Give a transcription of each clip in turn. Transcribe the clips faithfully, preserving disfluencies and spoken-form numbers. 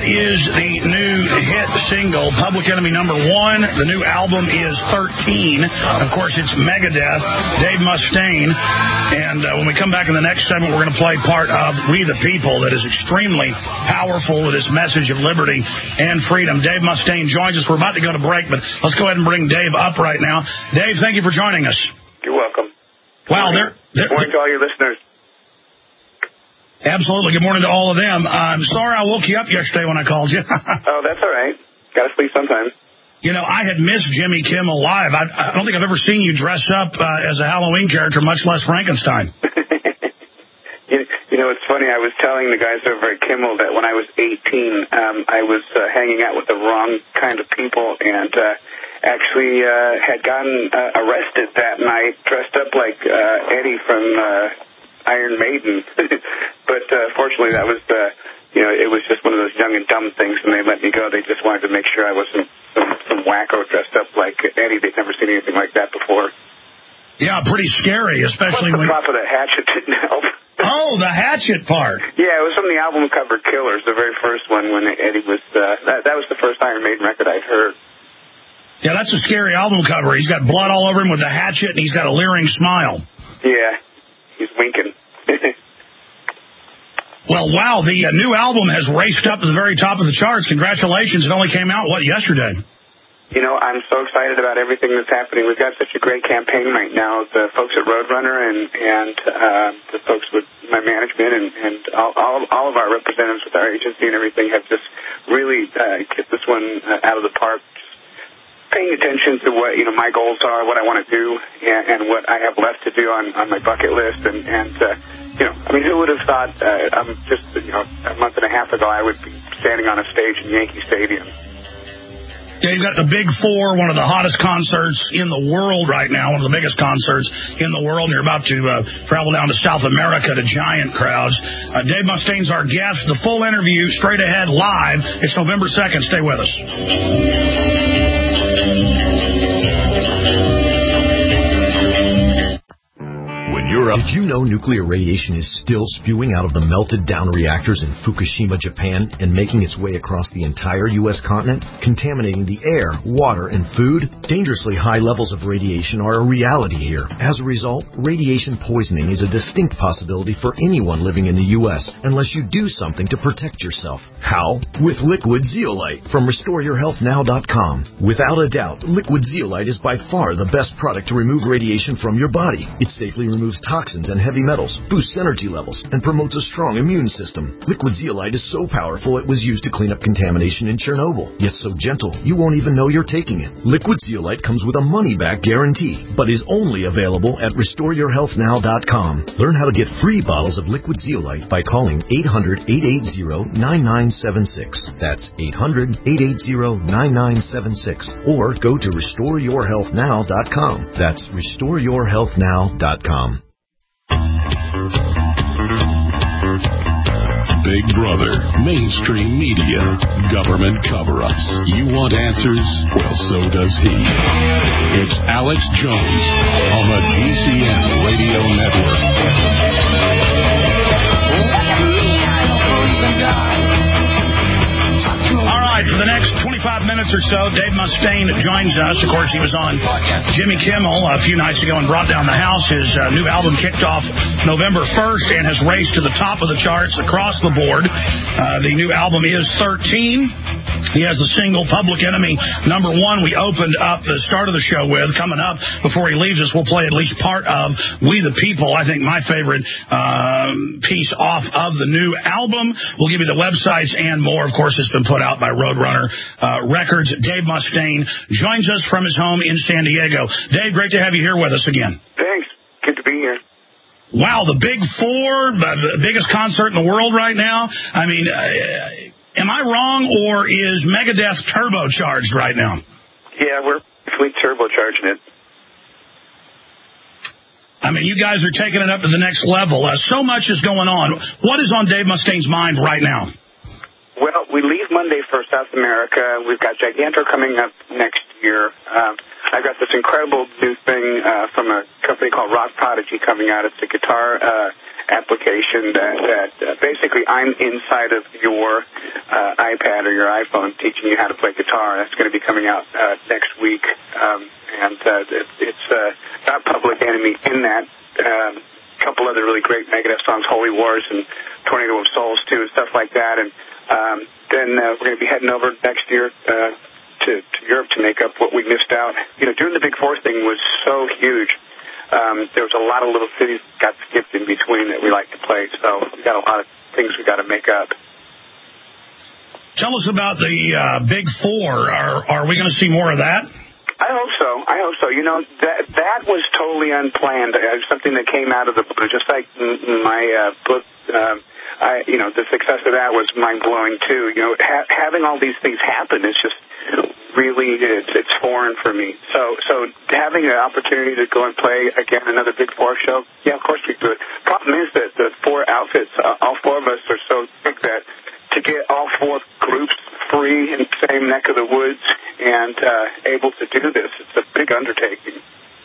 is the new hit single, Public Enemy number one. The new album is thirteen. Of course, it's Megadeth, Dave Mustaine. And uh, when we come back in the next segment, we're going to play part of We the People that is extremely powerful with this message of liberty and freedom. Dave Mustaine joins us. We're about to go to break, but let's go ahead and bring Dave up right now. Dave, thank you for joining us. You're welcome. Wow, there. Good morning to all your listeners. Absolutely. Good morning to all of them. I'm sorry I woke you up yesterday when I called you. Oh, that's all right. Got to sleep sometimes. You know, I had missed Jimmy Kimmel Live. I, I don't think I've ever seen you dress up uh, as a Halloween character, much less Frankenstein. you, you know, it's funny. I was telling the guys over at Kimmel that when I was eighteen, um, I was uh, hanging out with the wrong kind of people and uh, actually uh, had gotten uh, arrested that night, dressed up like uh, Eddie from uh, Iron Maiden. But uh, fortunately, that was, uh, you know, it was just one of those young and dumb things, and they let me go. They just wanted to make sure I wasn't some, some wacko dressed up like Eddie. They'd never seen anything like that before. Yeah, pretty scary, especially What's the when... top of the hatchet didn't help. Oh, the hatchet part. Yeah, it was from the album cover Killers, the very first one when Eddie was, uh, that, that was the first Iron Maiden record I'd heard. Yeah, that's a scary album cover. He's got blood all over him with the hatchet, and he's got a leering smile. Yeah, he's winking. Well, wow, the uh, new album has raced up to the very top of the charts. Congratulations. It only came out, what, yesterday? You know, I'm so excited about everything that's happening. We've got such a great campaign right now. The folks at Roadrunner and, and uh, the folks with my management and, and all, all, all of our representatives with our agency and everything have just really uh, hit this one uh, out of the park. Paying attention to what, you know, my goals are, what I want to do, and, and what I have left to do on, on my bucket list. And, and uh, you know, I mean, who would have thought uh, I'm just, you know, a month and a half ago I would be standing on a stage in Yankee Stadium. Yeah, you've got the Big Four, one of the hottest concerts in the world right now, one of the biggest concerts in the world, and you're about to uh, travel down to South America to giant crowds. Uh, Dave Mustaine's our guest. The full interview, straight ahead, live. It's November second. Stay with us. Did you know nuclear radiation is still spewing out of the melted down reactors in Fukushima, Japan, and making its way across the entire U S continent, contaminating the air, water, and food? Dangerously high levels of radiation are a reality here. As a result, radiation poisoning is a distinct possibility for anyone living in the U S unless you do something to protect yourself. How? With Liquid Zeolite from Restore Your Health Now dot com. Without a doubt, Liquid Zeolite is by far the best product to remove radiation from your body. It safely removes toxins and heavy metals, boosts energy levels, and promotes a strong immune system. Liquid Zeolite is so powerful it was used to clean up contamination in Chernobyl, yet so gentle you won't even know you're taking it. Liquid Zeolite comes with a money-back guarantee, but is only available at Restore Your Health Now dot com. Learn how to get free bottles of Liquid Zeolite by calling eight hundred, eight eight zero, nine nine seven six. That's eight hundred, eight eight zero, nine nine seven six. Or go to Restore Your Health Now dot com. That's Restore Your Health Now dot com. Big Brother, mainstream media, government cover-ups. You want answers? Well, so does he. It's Alex Jones on the G C N Radio Network. All right, for the next twenty-five minutes or so, Dave Mustaine joins us. Of course, he was on Jimmy Kimmel a few nights ago and brought down the house. His uh, new album kicked off November first and has raced to the top of the charts across the board. Uh, the new album is thirteen. He has the single Public Enemy number one we opened up the start of the show with. Coming up, before he leaves us, we'll play at least part of We the People, I think my favorite um, piece off of the new album. We'll give you the websites and more. Of course, it's been put out by Roadrunner uh, Records. Dave Mustaine joins us from his home in San Diego. Dave, great to have you here with us again. Thanks. Good to be here. Wow, the Big Four, the biggest concert in the world right now. I mean, uh, am I wrong, or is Megadeth turbocharged right now? Yeah, we're actually turbocharging it. I mean, you guys are taking it up to the next level. Uh, so much is going on. What is on Dave Mustaine's mind right now? Well, we leave Monday for South America. We've got Giganto coming up next year. Um, I got this incredible new thing uh, from a company called Rock Prodigy coming out. It's a guitar uh, application that, that uh, basically I'm inside of your uh, iPad or your iPhone teaching you how to play guitar. That's going to be coming out uh, next week, um, and uh, it, it's uh, got Public Enemy in that. Um, a couple other really great Megadeth songs, Holy Wars and Tornado of Souls too, and stuff like that. And um, then uh, we're going to be heading over next year uh, to, to Europe to make up what we missed out. You know, doing the Big Four thing was so huge. Um, there was a lot of little cities that got skipped in between that we like to play, so we got a lot of things we got to make up. Tell us about the uh, Big Four. Are are we going to see more of that? I hope so. I hope so. You know, that that was totally unplanned. It was something that came out of the blue, just like my uh, book. Um, I, you know, the success of that was mind-blowing, too. You know, ha- having all these things happen is just really, it's, it's foreign for me. So so having an opportunity to go and play, again, another Big Four show, yeah, of course we do it. Problem is that the four outfits, uh, all four of us are so big that to get all four groups free in the same neck of the woods and uh, able to do this, it's a big undertaking.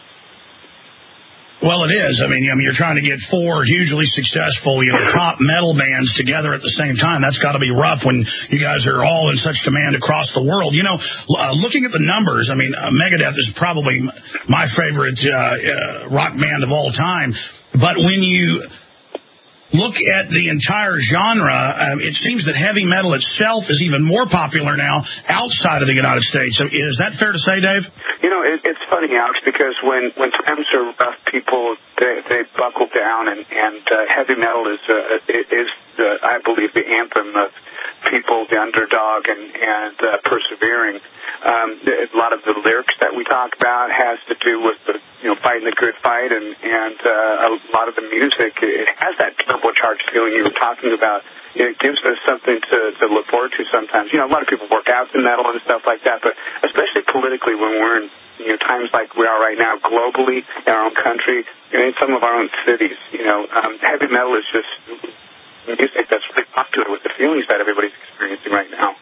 Well, it is. I mean, I mean, you're trying to get four hugely successful, you know, top metal bands together at the same time. That's got to be rough when you guys are all in such demand across the world. You know, uh, looking at the numbers, I mean, uh, Megadeth is probably my favorite uh, uh, rock band of all time. But when you look at the entire genre, um, it seems that heavy metal itself is even more popular now outside of the United States. So is that fair to say, Dave? You know, it, it's funny, Alex, because when, when times are rough, people, they, they buckle down, and, and uh, heavy metal is, uh, is the, I believe, the anthem of people, the underdog, and, and uh, persevering. Um, a lot of the lyrics that we talk about has to do with the, you know, fighting the good fight, and, and uh, a lot of the music, it has that turbocharged feeling you were talking about. It gives us something to, to look forward to sometimes. You know, a lot of people work out in metal and stuff like that, but especially politically when we're in, you know, times like we are right now, globally, in our own country, you know, in some of our own cities, you know, um, heavy metal is just music that's really popular with the feelings that everybody's experiencing right now.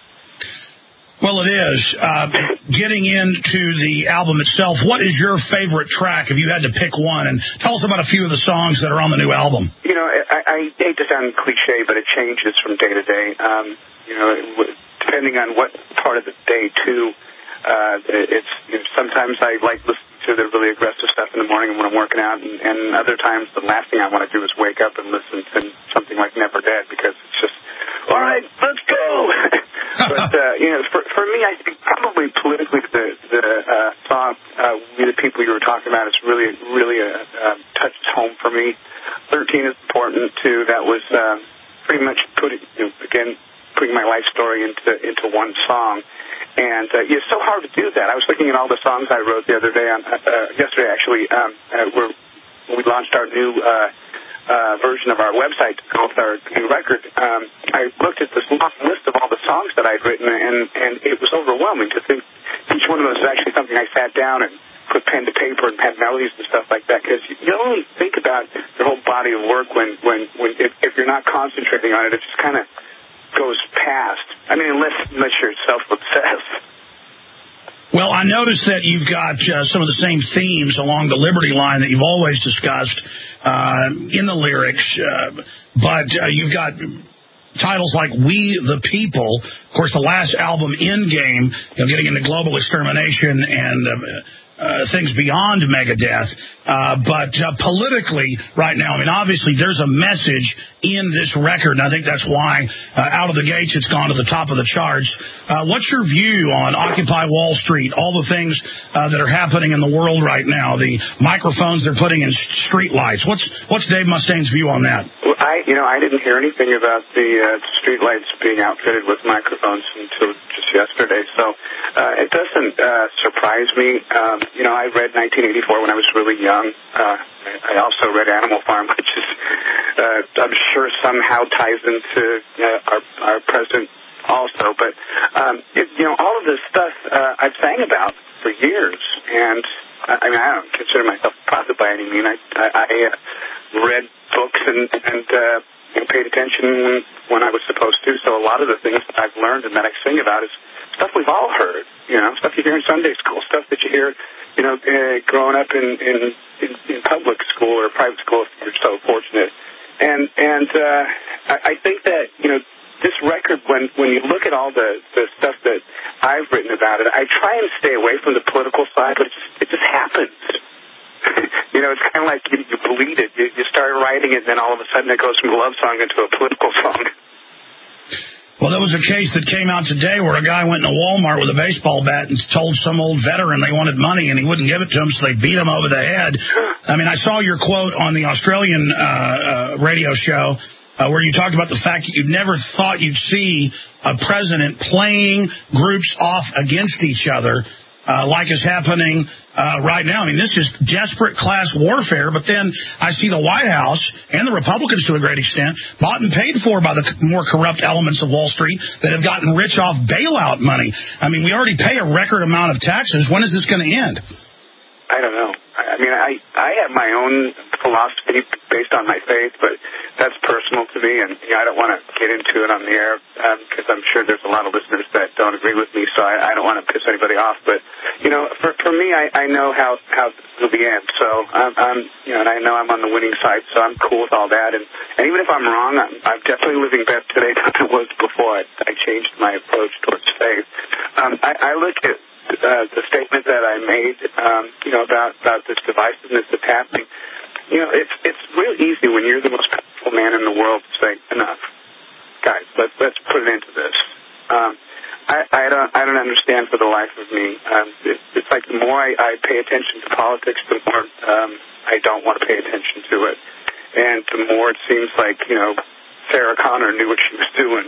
Well, it is. Uh, getting into the album itself, what is your favorite track if you had to pick one? And tell us about a few of the songs that are on the new album. You know, I, I hate to sound cliche, but it changes from day to day. Um, you know, depending on what part of the day, too. Uh, it's you know, sometimes I like listening to the really aggressive stuff in the morning when I'm working out, and, and other times the last thing I want to do is wake up and listen to something like Never Dead, because it's just, all right, let's go. But uh, you know, for for me, I think probably politically the the uh, song uh, "We the People" you were talking about is really really a, uh, touched home for me. thirteen is important too. That was uh, pretty much putting you know, again putting my life story into into one song. And uh, it's so hard to do that. I was looking at all the songs I wrote the other day, on, uh, yesterday actually, um, uh, we're, we launched our new uh, uh, version of our website called our new record. Um, I looked at this long list of all the songs that I'd written, and, and it was overwhelming to think each one of those is actually something I sat down and put pen to paper and had melodies and stuff like that, because you, you only think about your whole body of work when, when, when if, if you're not concentrating on it, it just kind of goes past. I mean, unless unless you're self-obsessed. Well, I noticed that you've got uh, some of the same themes along the Liberty line that you've always discussed uh, in the lyrics, uh, but uh, you've got titles like "We the People." Of course, the last album, "Endgame," you know, getting into global extermination and uh, uh, things beyond Megadeth. Uh, but uh, politically, right now, I mean, obviously, there's a message in this record, and I think that's why, uh, out of the gates, it's gone to the top of the charts. Uh, what's your view on Occupy Wall Street, all the things uh, that are happening in the world right now, the microphones they're putting in street lights? What's what's Dave Mustaine's view on that? Well, I, you know, I didn't hear anything about the uh, street lights being outfitted with microphones until just yesterday, so uh, it doesn't uh, surprise me. Um, you know, I read nineteen eighty-four when I was really young. Uh, I also read Animal Farm, which is, uh, I'm sure somehow ties into uh, our, our president also. But, um, it, you know, all of this stuff uh, I've sang about for years. And, I mean, I don't consider myself a prophet by any means. I, I, I uh, read books and, and uh, and paid attention when I was supposed to. So a lot of the things that I've learned and that I sing about is stuff we've all heard, you know, stuff you hear in Sunday school, stuff that you hear you know, uh, growing up in, in, in, in public school or private school if you're so fortunate. And, and uh, I, I think that, you know, this record, when, when you look at all the, the stuff that I've written about it, I try and stay away from the political side, but it just, it just happens. You know, it's kind of like you, you bleed it. You, you start writing it, and then all of a sudden it goes from a love song into a political song. Well, there was a case that came out today where a guy went into Walmart with a baseball bat and told some old veteran they wanted money, and he wouldn't give it to him, so they beat him over the head. I mean, I saw your quote on the Australian uh, uh, radio show uh, where you talked about the fact that you never thought you'd see a president playing groups off against each other uh, like is happening uh, right now. I mean, this is desperate class warfare, but then I see the White House and the Republicans to a great extent bought and paid for by the more corrupt elements of Wall Street that have gotten rich off bailout money. I mean, we already pay a record amount of taxes. When is this going to end? I don't know. I mean, I, I have my own philosophy based on my faith, but that's personal to me, and you know, I don't want to get into it on the air because um, I'm sure there's a lot of listeners that don't agree with me, so I, I don't want to piss anybody off. But, you know, for, for me, I, I know how, how it'll be end, so I'm, I'm, you know, and I know I'm on the winning side, so I'm cool with all that. And, and even if I'm wrong, I'm, I'm definitely living better today than I was before. I, I changed my approach towards faith. Um, I, I look at Uh, the statement that I made, um, you know, about, about this divisiveness that's happening. You know, it's it's real easy when you're the most powerful man in the world to say, enough, guys, let's let's put an end to this. Um, I, I don't I don't understand for the life of me. Um, it, it's like the more I, I pay attention to politics, the more um, I don't want to pay attention to it, and the more it seems like, you know, Sarah Connor knew what she was doing.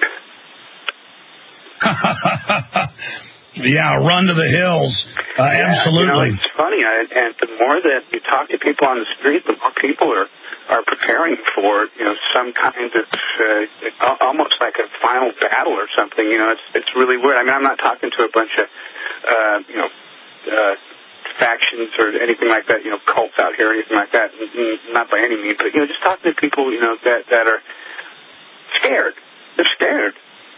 Yeah, run to the hills. Uh, yeah, absolutely. You know, it's funny, I, and the more that you talk to people on the street, the more people are, are preparing for, you know, some kind of uh, almost like a final battle or something. You know, it's it's really weird. I mean, I'm not talking to a bunch of, uh, you know, uh, factions or anything like that, you know, cults out here or anything like that. Not by any means, but, you know, just talking to people, you know, that, that are scared. They're scared.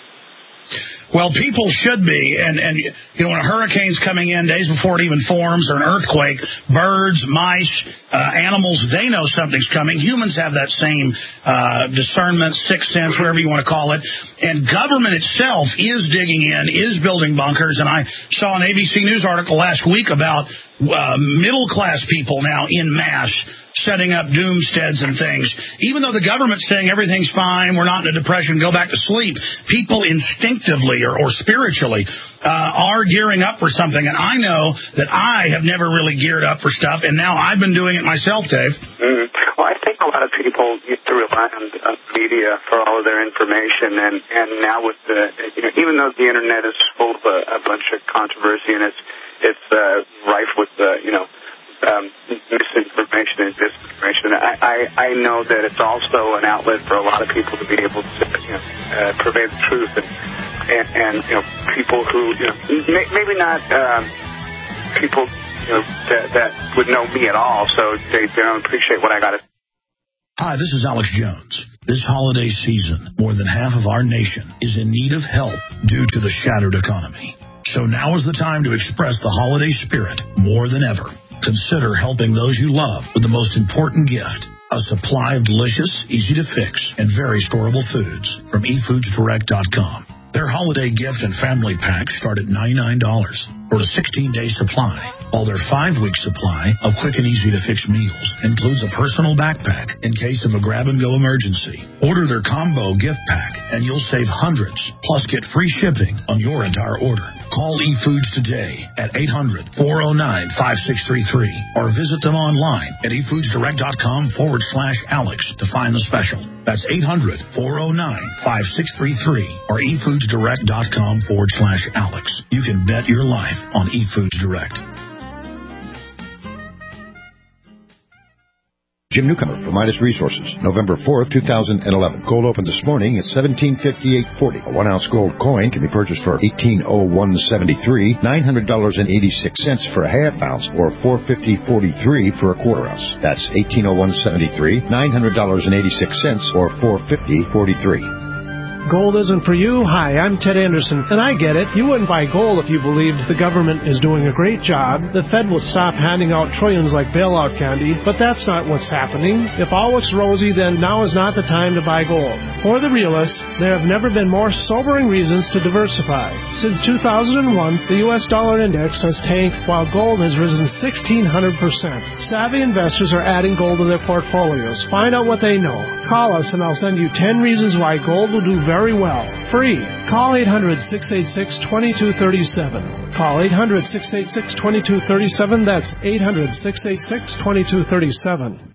Well, people should be, and, and you know, when a hurricane's coming in days before it even forms, or an earthquake, birds, mice, uh, animals, they know something's coming. Humans have that same uh, discernment, sixth sense, whatever you want to call it. And government itself is digging in, is building bunkers. And I saw an A B C News article last week about uh, middle-class people now in mass setting up doomsteads and things. Even though the government's saying everything's fine, we're not in a depression, go back to sleep, people instinctively or, or spiritually uh, are gearing up for something. And I know that I have never really geared up for stuff, and now I've been doing it myself, Dave. Mm-hmm. Well, I think a lot of people used to rely on uh, media for all of their information, and, and now with the, you know, even though the internet is full of a, a bunch of controversy and it's, it's uh, rife with, uh, you know, Um, misinformation and disinformation. I, I, I know that it's also an outlet for a lot of people to be able to, you know, uh, purvey the truth, and, and, and you know, people who, you know, may, maybe not um, people, you know, that, that would know me at all, so they, they don't appreciate what I got to. Hi, this is Alex Jones. This holiday season, more than half of our nation is in need of help due to the shattered economy. So now is the time to express the holiday spirit more than ever. Consider helping those you love with the most important gift, a supply of delicious, easy-to-fix, and very storable foods from e foods direct dot com. Their holiday gift and family packs start at ninety-nine dollars for a sixteen-day supply, while their five-week supply of quick and easy-to-fix meals includes a personal backpack in case of a grab-and-go emergency. Order their combo gift pack, and you'll save hundreds, plus get free shipping on your entire order. Call eFoods today at eight hundred, four oh nine, five six three three or visit them online at e foods direct dot com forward slash Alex to find the special. That's eight hundred, four oh nine, five six three three or e foods direct dot com forward slash Alex. You can bet your life on eFoods Direct. Jim Newcomer from Midas Resources, November fourth, two thousand eleven. Gold opened this morning at seventeen fifty-eight forty. A one-ounce gold coin can be purchased for eighteen oh one seventy-three, nine hundred dollars and eighty-six cents for a half ounce, or four fifty forty-three for a quarter ounce. That's eighteen oh one seventy-three, nine hundred dollars and eighty-six cents, or four fifty forty-three. Gold isn't for you? Hi, I'm Ted Anderson, and I get it. You wouldn't buy gold if you believed the government is doing a great job. The Fed will stop handing out trillions like bailout candy, but that's not what's happening. If all looks rosy, then now is not the time to buy gold. For the realists, there have never been more sobering reasons to diversify. Since two thousand one, the U S dollar index has tanked while gold has risen sixteen hundred percent. Savvy investors are adding gold to their portfolios. Find out what they know. Call us and I'll send you ten reasons why gold will do very well. Free. Call eight hundred, six eight six, two two three seven. Call eight hundred, six eight six, two two three seven. That's eight hundred, six eight six, two two three seven.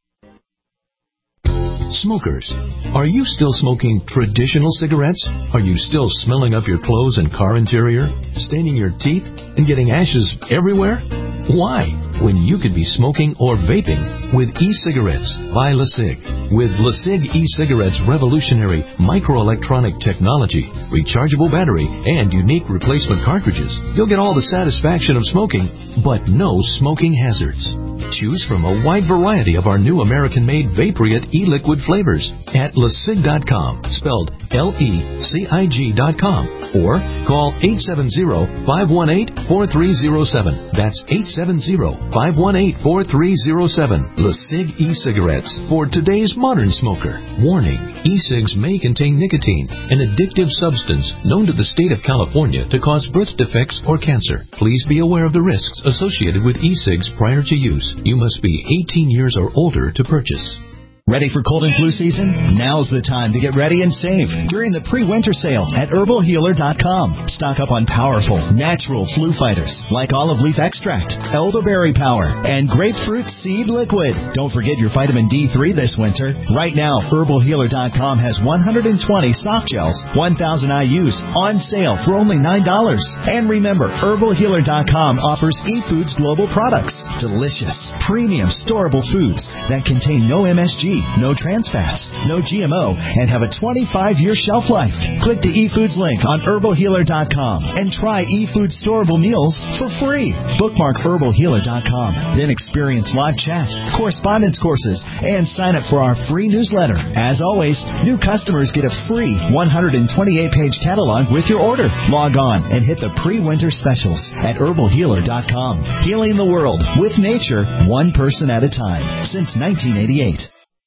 Smokers, are you still smoking traditional cigarettes? Are you still smelling up your clothes and car interior, staining your teeth, and getting ashes everywhere? Why, when you could be smoking or vaping with e-cigarettes by LeSig? With LeSig e-cigarettes' revolutionary microelectronic technology, rechargeable battery, and unique replacement cartridges, you'll get all the satisfaction of smoking, but no smoking hazards. Choose from a wide variety of our new American-made Vaporite e-liquid flavors at lesig dot com, spelled L E C I G dot com, or call eight seven zero, five one eight, four three zero seven. That's eight seven zero, five one eight, four three zero seven. LeSig e-cigarettes for today's modern smoker. Warning, e-cigs may contain nicotine, an addictive substance known to the state of California to cause birth defects or cancer. Please be aware of the risks associated with e-cigs prior to use. You must be eighteen years or older to purchase. Ready for cold and flu season? Now's the time to get ready and save during the pre-winter sale at herbal healer dot com. Stock up on powerful, natural flu fighters like olive leaf extract, elderberry power, and grapefruit seed liquid. Don't forget your vitamin D three this winter. Right now, herbal healer dot com has one hundred twenty soft gels, one thousand I U's on sale for only nine dollars. And remember, herbal healer dot com offers eFoods Global products. Delicious, premium, storable foods that contain no M S G, no trans fats, no G M O, and have a twenty-five year shelf life. Click the eFoods link on herbal healer dot com and try eFoods storable meals for free. Bookmark herbal healer dot com. Then experience live chat, correspondence courses, and sign up for our free newsletter. As always, new customers get a free one hundred twenty-eight page catalog with your order. Log on and hit the pre-winter specials at herbal healer dot com. Healing the world with nature, one person at a time, since nineteen eighty-eight.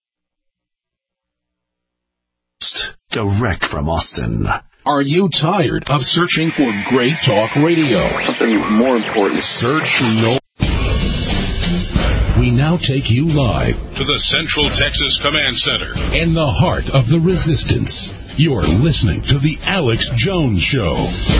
Direct from Austin. Are you tired of searching for great talk radio? Something more important. Search no. We now take you live to the Central Texas Command Center in the heart of the resistance. You're listening to The Alex Jones Show.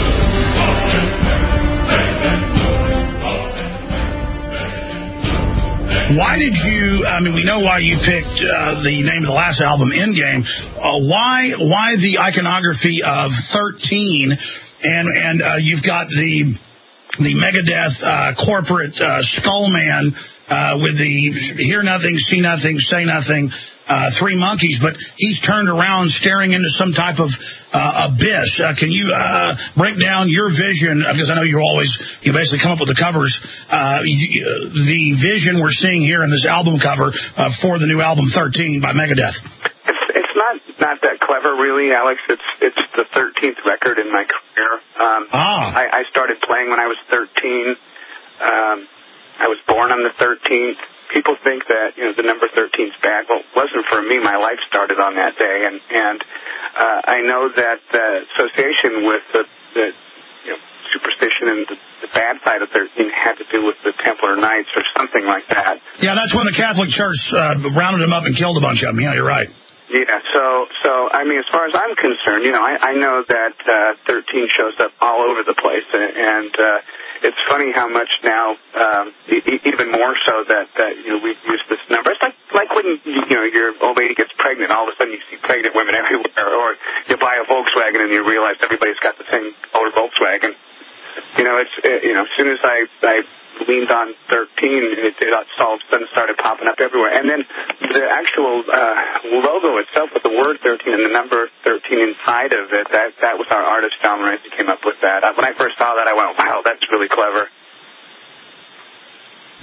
Why did you, I mean, we know why you picked uh, the name of the last album, Endgame. Uh, why why the iconography of thirteen, and and uh, you've got the the Megadeth uh, corporate uh, skull man uh, with the hear nothing, see nothing, say nothing, uh, three monkeys, but he's turned around staring into some type of uh, abyss. Uh, can you uh, break down your vision? Because I know you always, you basically come up with the covers. Uh, you, the vision we're seeing here in this album cover uh, for the new album thirteen by Megadeth. It's, it's not not that clever, really, Alex. It's it's the thirteenth record in my career. Um, ah. I, I started playing when I was thirteen. Um, I was born on the thirteenth. People think that, you know, the number thirteen is bad. Well, it wasn't for me. My life started on that day, and and uh, I know that the association with the, the you know, superstition and the, the bad side of thirteen had to do with the Templar Knights or something like that. Yeah, that's when the Catholic Church uh, rounded them up and killed a bunch of them. Yeah, you're right. Yeah, so, so I mean, as far as I'm concerned, you know, I, I know that uh, thirteen shows up all over the place, and, and uh, it's funny how much now, um, e- even more so that, that, you know, we've used this number. It's like, like when, you know, your old lady gets pregnant, all of a sudden you see pregnant women everywhere, or you buy a Volkswagen and you realize everybody's got the same color Volkswagen. You know, it's, it, you know, as soon as I, I leaned on thirteen, it, it all of a sudden started popping up everywhere. And then the actual uh, logo itself with the word thirteen and the number thirteen inside of it, that, that was our artist, John Rice, who came up with that. Uh, when I first saw that, I went, wow, that's really clever.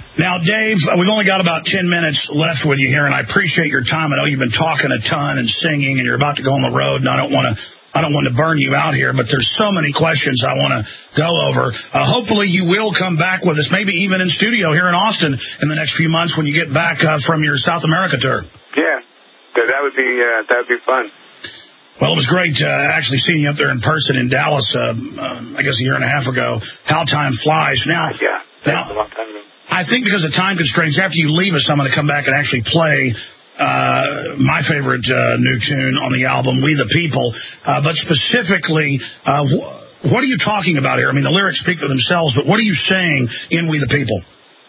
Now, Dave, we've only got about ten minutes left with you here, and I appreciate your time. I know you've been talking a ton and singing, and you're about to go on the road, and I don't want to I don't want to burn you out here, but there's so many questions I want to go over. Uh, hopefully you will come back with us, maybe even in studio here in Austin in the next few months when you get back uh, from your South America tour. Yeah, that would be uh, that would be fun. Well, it was great uh, actually seeing you up there in person in Dallas, uh, uh, I guess a year and a half ago. How time flies. Now, yeah, that's now, a long time ago. I think because of time constraints, after you leave us, I'm going to come back and actually play uh, my favorite uh, new tune on the album, We the People. Uh, but specifically, uh, wh- what are you talking about here? I mean, the lyrics speak for themselves, but what are you saying in We the People?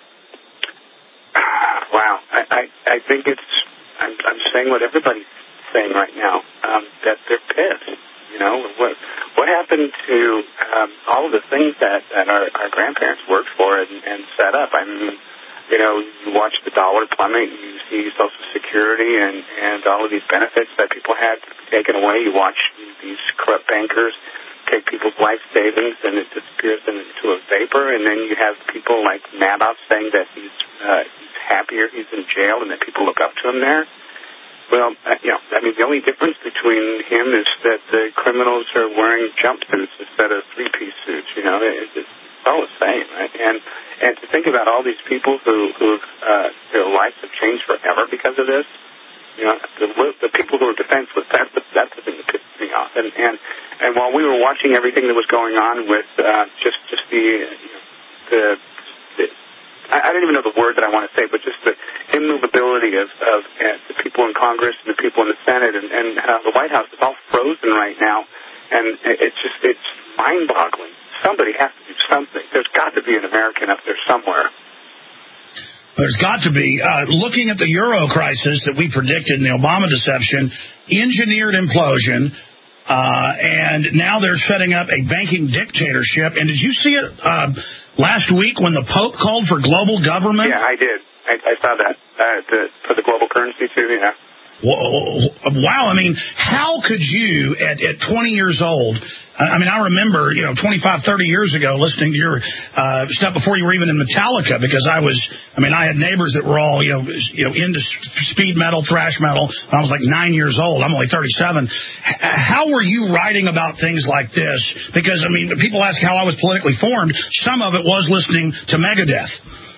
Wow. I, I, I think it's, I'm, I'm saying what everybody's saying right now, um, that they're pissed. You know, what what happened to um, all of the things that, that our, our grandparents worked for and, and set up? I mean, you know, you watch the dollar plummet, you see Social Security and, and all of these benefits that people had taken away. You watch these corrupt bankers take people's life savings and it disappears into a vapor, and then you have people like Madoff saying that he's, uh, he's happier he's in jail and that people look up to him there. Well, uh, you know, I mean, the only difference between him is that the criminals are wearing jumpsuits instead of three-piece suits. You know, it, it's all the same, right? And and to think about all these people who who uh, their lives have changed forever because of this. You know, the, the people who are defenseless. That's the that's the thing that pisses me off. And and and while we were watching everything that was going on with uh, just just the you know, the. the I don't even know the word that I want to say, but just the immovability of, of uh, the people in Congress and the people in the Senate and, and uh, the White House is all frozen right now, and it's just, it's mind-boggling. Somebody has to do something. There's got to be an American up there somewhere. There's got to be. Uh, looking at the Euro crisis that we predicted in the Obama deception, engineered implosion, Uh, and now they're setting up a banking dictatorship. And did you see it uh, last week when the Pope called for global government? Yeah, I did. I, I saw that. Uh, the, for the global currency, too, yeah. Wow, I mean, how could you, at, at twenty years old, I mean, I remember, you know, twenty-five, thirty years ago listening to your uh, stuff before you were even in Metallica, because I was, I mean, I had neighbors that were all, you know, you know, into speed metal, thrash metal. When I was like nine years old. I'm only thirty-seven. How were you writing about things like this? Because, I mean, people ask how I was politically formed. Some of it was listening to Megadeth.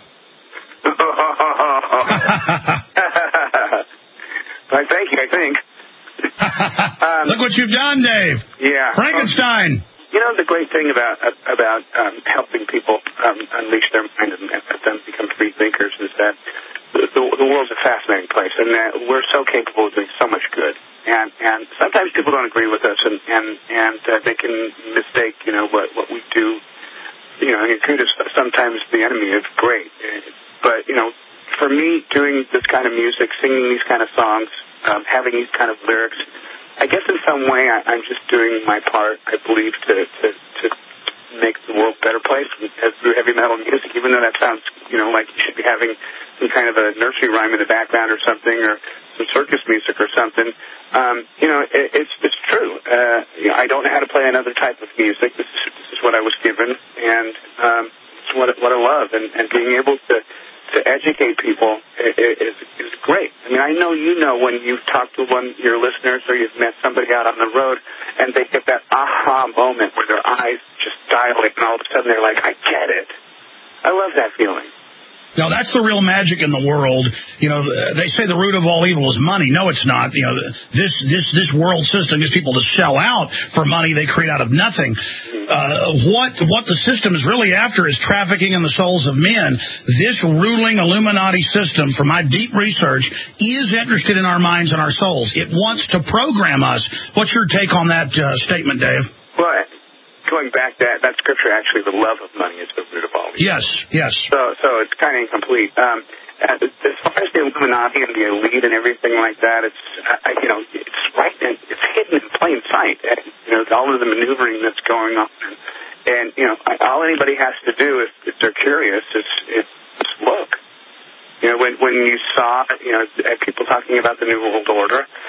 I thank you, I think. um, Look what you've done, Dave. Yeah. Frankenstein. Um, you know, the great thing about about um, helping people um, unleash their mind and let them become free thinkers is that the, the, the world's a fascinating place, and that we're so capable of doing so much good. And and sometimes people don't agree with us, and and and uh, they can mistake, you know, what what we do. You know, and good is sometimes the enemy of great. But you know, for me, doing this kind of music, singing these kind of songs, um, having these kind of lyrics, I guess in some way I, I'm just doing my part, I believe, to, to, to make the world a better place as through heavy metal music, even though that sounds, you know, like you should be having some kind of a nursery rhyme in the background or something, or some circus music or something. Um, you know, it, it's it's true. Uh, you know, I don't know how to play another type of music. This is, this is what I was given, and um, it's what, what I love, and, and being able to to educate people is, is great. I mean, I know you know when you've talked to one of your listeners or you've met somebody out on the road and they get that aha moment where their eyes just dilate and all of a sudden they're like, I get it. I love that feeling. No, that's the real magic in the world. You know, they say the root of all evil is money. No, it's not. You know, this this this world system gets people to sell out for money they create out of nothing. Uh, what what the system is really after is trafficking in the souls of men. This ruling Illuminati system, from my deep research, is interested in our minds and our souls. It wants to program us. What's your take on that uh, statement, Dave? Well, going back, that that scripture, actually, the love of money is the root of all evil. Yes, yes. So, so it's kind of incomplete. Um, as far as the Illuminati and the elite and everything like that, it's uh, you know, it's right, in, it's hidden in plain sight. And, you know, all of the maneuvering that's going on, and, and you know, all anybody has to do if, if they're curious is, is just look. You know, when when you saw, you know, people talking about the New World Order. Yeah,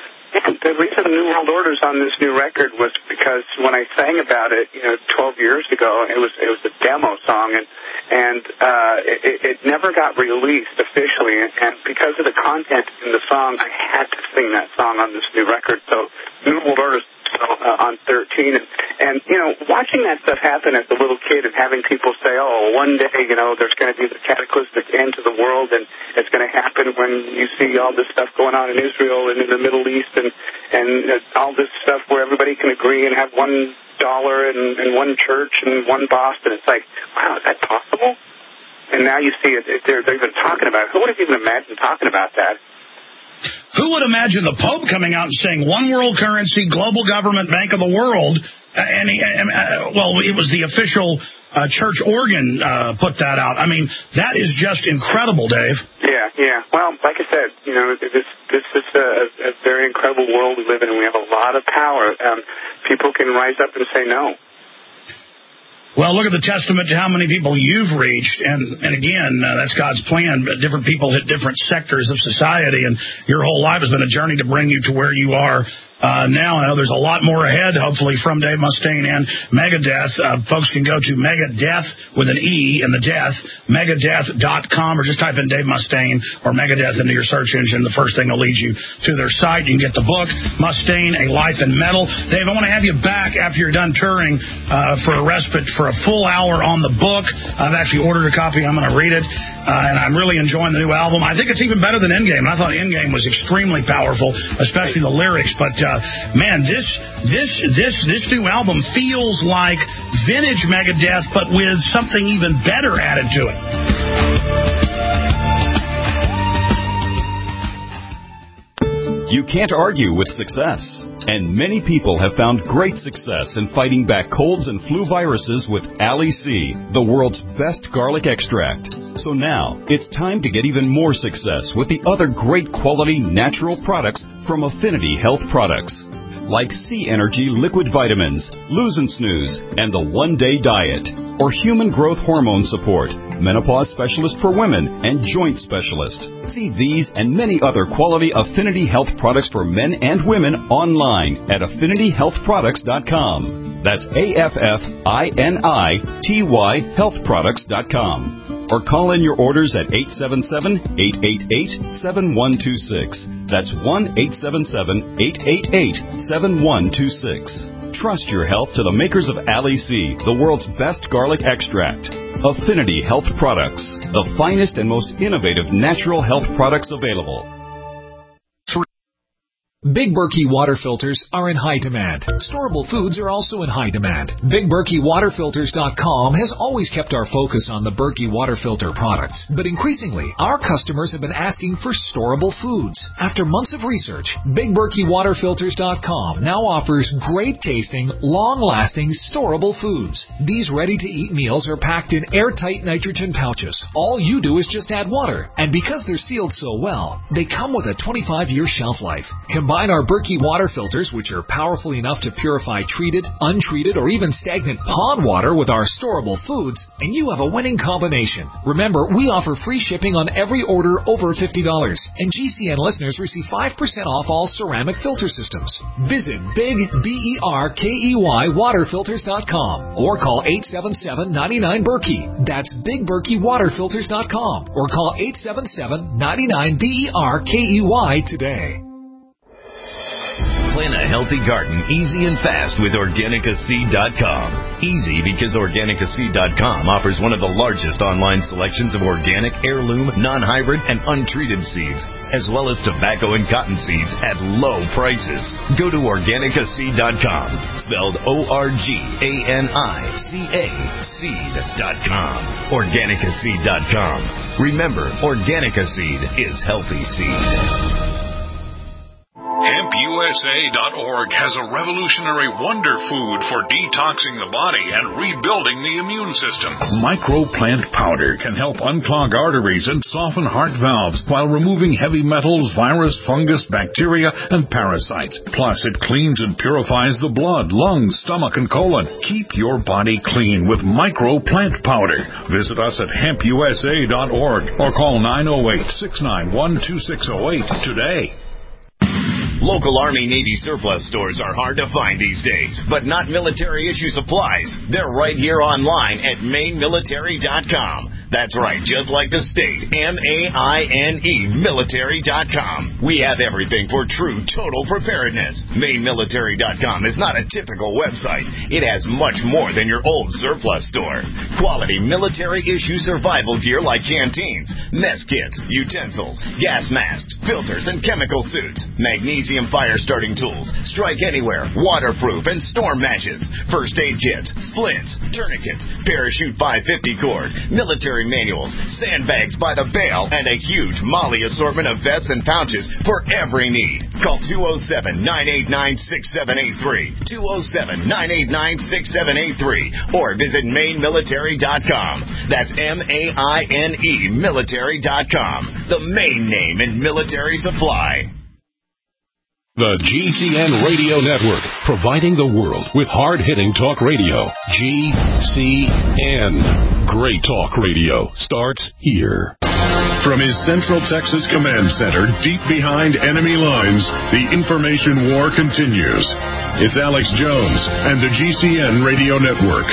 the reason New World Order's on this new record was because when I sang about it, you know, twelve years ago, it was it was a demo song, and and uh, it, it never got released officially. And, and because of the content in the song, I had to sing that song on this new record. So New World Order's uh, on thirteen, and, and you know, watching that stuff happen as a little kid and having people say, "Oh, one day, you know, there's going to be the cataclysmic end to the world, and it's going to happen when you see all this stuff going on in Israel and in the Middle East, and and uh, all this stuff where everybody can agree and have one dollar and, and one church and one boss." And it's like, wow, is that possible? And now you see it, it they're, they're even talking about it. Who would have even imagined talking about that? Who would imagine the Pope coming out and saying one world currency, global government, bank of the world? And, he, and uh, well, it was the official uh, church organ uh, put that out. I mean, that is just incredible, Dave. Yeah, yeah. Well, like I said, you know, this this is a, a very incredible world we live in, and we have a lot of power. Um, people can rise up and say no. Well, look at the testament to how many people you've reached, and, and again, uh, that's God's plan, but different people hit different sectors of society, and your whole life has been a journey to bring you to where you are uh, now. I know there's a lot more ahead, hopefully, from Dave Mustaine and Megadeth. Uh, folks can go to Megadeth with an E in the death, megadeth dot com, or just type in Dave Mustaine or Megadeth into your search engine. The first thing will lead you to their site. You can get the book, Mustaine, A Life in Metal. Dave, I want to have you back after you're done touring uh, for a respite for a full hour on the book. I've actually ordered a copy. I'm going to read it, uh, and I'm really enjoying the new album. I think it's even better than Endgame, and I thought Endgame was extremely powerful, especially the lyrics. But uh, man, this this this this new album feels like vintage Megadeth, but with something even better added to it. You can't argue with success. And many people have found great success in fighting back colds and flu viruses with Ali C, the world's best garlic extract. So now, it's time to get even more success with the other great quality natural products from Affinity Health Products. Like C Energy Liquid Vitamins, Lose and Snooze, and the One Day Diet. Or Human Growth Hormone Support, Menopause Specialist for Women, and Joint Specialist. See these and many other quality Affinity Health products for men and women online at affinity health products dot com. That's A F F I N I T Y health products dot com. Or call in your orders at eight seven seven, eight eight eight, seven one two six. That's one eight seven seven, eight eight eight, seven one two six. Trust your health to the makers of Ali C, the world's best garlic extract. Affinity Health Products, the finest and most innovative natural health products available. Big Berkey water filters are in high demand. Storable foods are also in high demand. Big Berkey Water Filters dot com has always kept our focus on the Berkey water filter products. But increasingly, our customers have been asking for storable foods. After months of research, Big Berkey Water Filters dot com now offers great tasting, long-lasting, storable foods. These ready-to-eat meals are packed in airtight nitrogen pouches. All you do is just add water. And because they're sealed so well, they come with a twenty-five year shelf life. Combine our Berkey water filters, which are powerful enough to purify treated, untreated, or even stagnant pond water with our storable foods, and you have a winning combination. Remember, we offer free shipping on every order over fifty dollars, and G C N listeners receive five percent off all ceramic filter systems. Visit Big B E R K E Y Water Filters dot com or call eight seven seven, nine nine, Berkey. That's Big Berkey Water Filters dot com or call eight seven seven, nine nine, B E R K E Y today. Plan a healthy garden easy and fast with Organica Seed dot com. Easy because Organica Seed dot com offers one of the largest online selections of organic, heirloom, non-hybrid, and untreated seeds, as well as tobacco and cotton seeds at low prices. Go to Organica Seed dot com, spelled O R G A N I C A, seed dot com. Organica Seed dot com. Remember, Organica Seed is healthy seed. Hemp U S A dot org has a revolutionary wonder food for detoxing the body and rebuilding the immune system. Microplant powder can help unclog arteries and soften heart valves while removing heavy metals, virus, fungus, bacteria, and parasites. Plus, it cleans and purifies the blood, lungs, stomach, and colon. Keep your body clean with Microplant powder. Visit us at hemp U S A dot org or call nine oh eight, six nine one, two six oh eight today. Local Army Navy surplus stores are hard to find these days, but not military issue supplies. They're right here online at maine military dot com. That's right, just like the state, M A I N E, military dot com. We have everything for true total preparedness. maine military dot com is not a typical website. It has much more than your old surplus store. Quality military-issue survival gear like canteens, mess kits, utensils, gas masks, filters, and chemical suits. Magnesium fire-starting tools, strike anywhere, waterproof, and storm matches. First aid kits, splints, tourniquets, parachute five fifty cord, military manuals, sandbags by the bale, and a huge Molly assortment of vests and pouches for every need. Call two oh seven, nine eight nine, six seven eight three, two oh seven, nine eight nine, six seven eight three, or visit maine military dot com. That's M A I N E, military dot com, the main name in military supply. The G C N Radio Network, providing the world with hard-hitting talk radio. G C N. Great talk radio starts here. From his Central Texas Command Center, deep behind enemy lines, the information war continues. It's Alex Jones and the G C N Radio Network.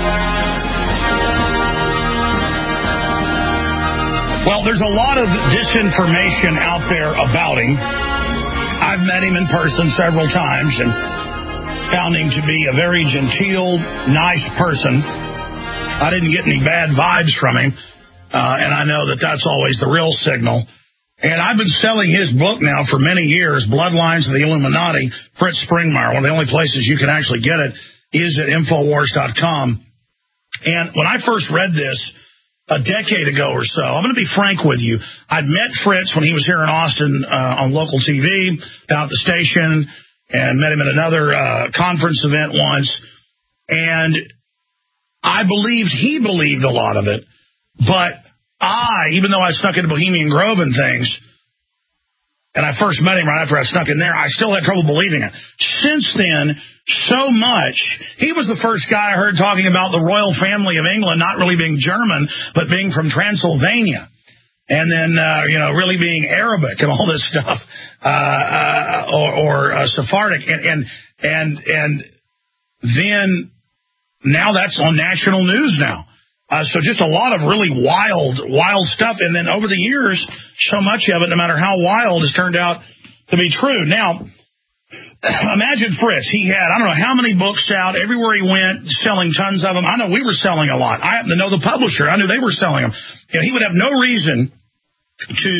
Well, there's a lot of disinformation out there about him. I've met him in person several times and found him to be a very genteel, nice person. I didn't get any bad vibes from him, uh, and I know that that's always the real signal. And I've been selling his book now for many years, Bloodlines of the Illuminati, Fritz Springmeier. One of the only places you can actually get it is at infowars dot com. And when I first read this a decade ago or so, I'm going to be frank with you. I'd met Fritz when he was here in Austin uh, on local T V, down at the station, and met him at another uh, conference event once. And I believed he believed a lot of it. But I, even though I snuck into Bohemian Grove and things, and I first met him right after I snuck in there, I still had trouble believing it. Since then, so much. He was the first guy I heard talking about the royal family of England not really being German, but being from Transylvania. And then, uh, you know, really being Arabic and all this stuff, uh, uh, or, or uh, Sephardic. And, and, and, and then now that's on national news now. Uh, so just a lot of really wild, wild stuff. And then over the years, so much of it, no matter how wild, has turned out to be true. Now, imagine Fritz. He had, I don't know how many books out, everywhere he went, selling tons of them. I know we were selling a lot. I happen to know the publisher. I knew they were selling them. You know, he would have no reason to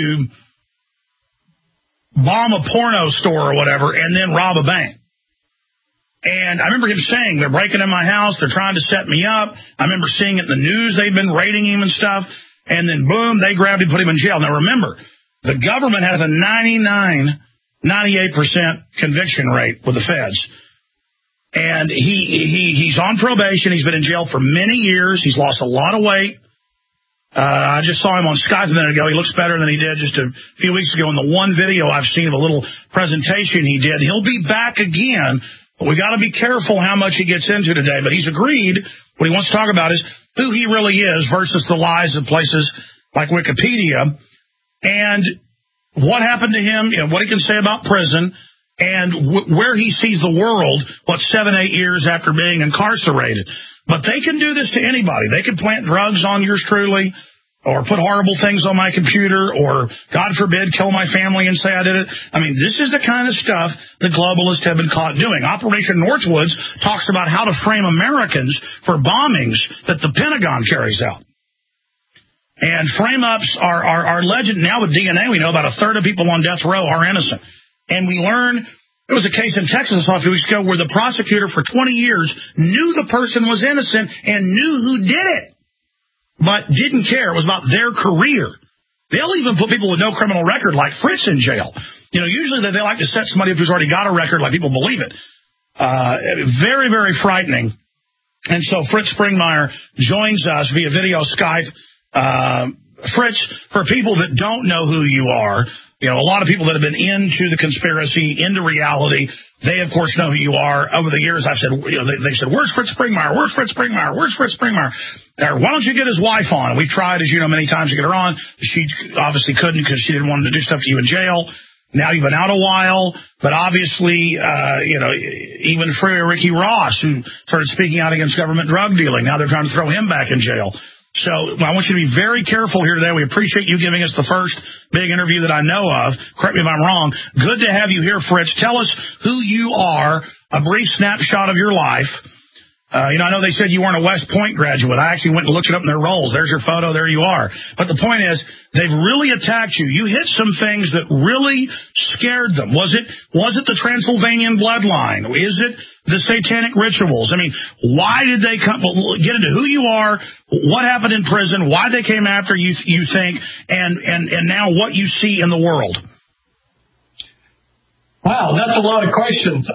bomb a porno store or whatever and then rob a bank. And I remember him saying, they're breaking in my house, they're trying to set me up. I remember seeing it in the news, they've been raiding him and stuff. And then, boom, they grabbed him, put him in jail. Now, remember, the government has a ninety-nine, ninety-eight percent conviction rate with the feds. And he, he he's on probation. He's been in jail for many years. He's lost a lot of weight. Uh, I just saw him on Skype a minute ago. He looks better than he did just a few weeks ago in the one video I've seen of a little presentation he did. He'll be back again. But we got to be careful how much he gets into today. But he's agreed what he wants to talk about is who he really is versus the lies of places like Wikipedia, and what happened to him, you know, what he can say about prison, and w- where he sees the world, what, seven, eight years after being incarcerated. But they can do this to anybody. They can plant drugs on yours truly, or put horrible things on my computer, or, God forbid, kill my family and say I did it. I mean, this is the kind of stuff the globalists have been caught doing. Operation Northwoods talks about how to frame Americans for bombings that the Pentagon carries out. And frame-ups are, are, are legend. Now with D N A, we know about a third of people on death row are innocent. And we learn, there was a case in Texas I saw a few weeks ago where the prosecutor for twenty years knew the person was innocent and knew who did it, but didn't care. It was about their career. They'll even put people with no criminal record like Fritz in jail. You know, usually they, they like to set somebody up who's already got a record like people believe it. Uh, very, very frightening. And so Fritz Springmeier joins us via video Skype. Uh, Fritz, for people that don't know who you are, you know, a lot of people that have been into the conspiracy, into reality, they, of course, know who you are. Over the years, I've said, you know, they, they said, where's Fritz Springmeier? Where's Fritz Springmeier? Where's Fritz Springmeier? Or, why don't you get his wife on? And we've tried, as you know, many times to get her on. She obviously couldn't because she didn't want him to do stuff to you in jail. Now you've been out a while, but obviously, uh, you know, even Free Ricky Ross, who started speaking out against government drug dealing, now they're trying to throw him back in jail. So I want you to be very careful here today. We appreciate you giving us the first big interview that I know of. Correct me if I'm wrong. Good to have you here, Fritz. Tell us who you are, a brief snapshot of your life. Uh, you know, I know they said you weren't a West Point graduate. I actually went and looked it up in their rolls. There's your photo. There you are. But the point is, they've really attacked you. You hit some things that really scared them. Was it was it the Transylvanian bloodline? Is it the satanic rituals? I mean, why did they come? Well, get into who you are, what happened in prison, why they came after you, you think, and, and, and now what you see in the world. Wow, that's a lot of questions.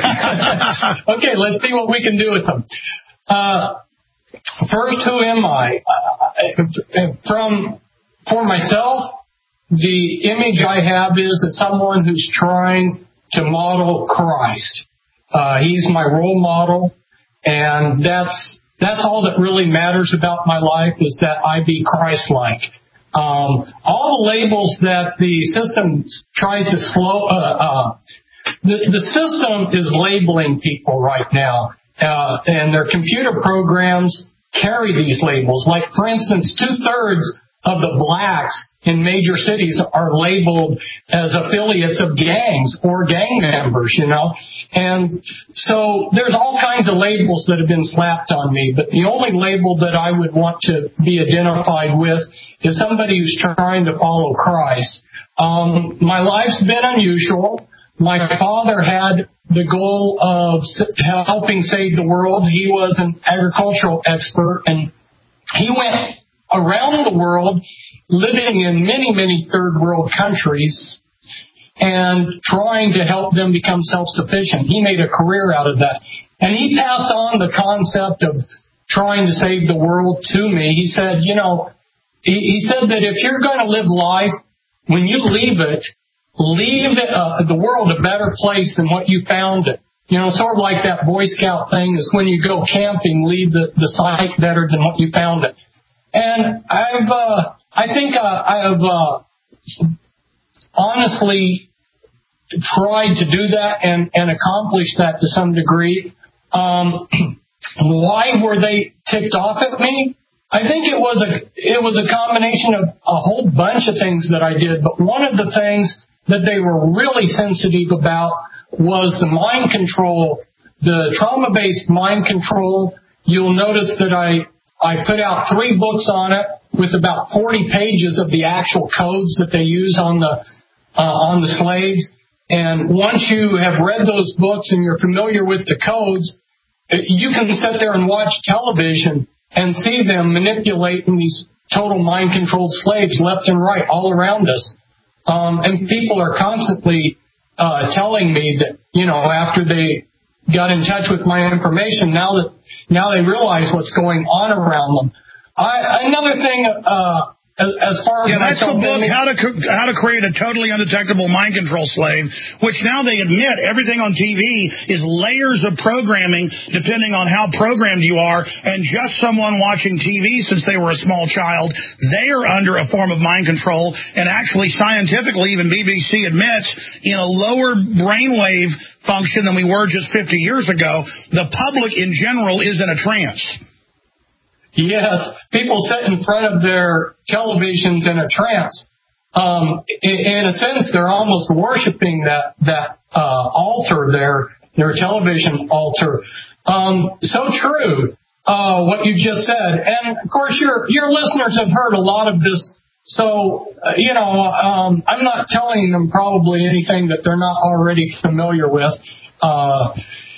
Uh, okay, let's see what we can do with them. Uh, first, who am I? Uh, from for myself, the image I have is of someone who's trying to model Christ. Uh, he's my role model, and that's that's all that really matters about my life is that I be Christ-like. Um, all the labels that the system tries to slow, uh, uh, the, the system is labeling people right now, uh, and their computer programs carry these labels. Like, for instance, two-thirds of the blacks in major cities are labeled as affiliates of gangs or gang members, you know. And so there's all kinds of labels that have been slapped on me, but the only label that I would want to be identified with is somebody who's trying to follow Christ. Um, my life's been unusual. My father had the goal of helping save the world. He was an agricultural expert, and he went around the world living in many, many third world countries and trying to help them become self-sufficient. He made a career out of that. And he passed on the concept of trying to save the world to me. He said, you know, he, he said that if you're going to live life, when you leave it, leave it, uh, the world a better place than what you found it. You know, sort of like that Boy Scout thing is when you go camping, leave the, the site better than what you found it. And I've, uh, I think uh, I've uh, honestly tried to do that and, and accomplish that to some degree. Um, why were they ticked off at me? I think it was a it was a combination of a whole bunch of things that I did, but one of the things that they were really sensitive about was the mind control, the trauma-based mind control. You'll notice that I I put out three books on it with about forty pages of the actual codes that they use on the uh, on the slaves. And once you have read those books and you're familiar with the codes, you can sit there and watch television and see them manipulating these total mind-controlled slaves left and right all around us. Um, and people are constantly uh, telling me that, you know, after they got in touch with my information, now that now they realize what's going on around them. I, another thing, uh, as, as far as yeah, that's the book, how to how to create a totally undetectable mind control slave, which now they admit everything on T V is layers of programming depending on how programmed you are, and just someone watching T V since they were a small child, they are under a form of mind control, and actually scientifically, even B B C admits, in a lower brainwave function than we were just fifty years ago, the public in general is in a trance. Yes, people sit in front of their televisions in a trance. Um, in, in a sense, they're almost worshiping that that uh, altar, their their television altar. Um, so true, uh, what you just said, and of course, your your listeners have heard a lot of this. So uh, you know, um, I'm not telling them probably anything that they're not already familiar with. Uh,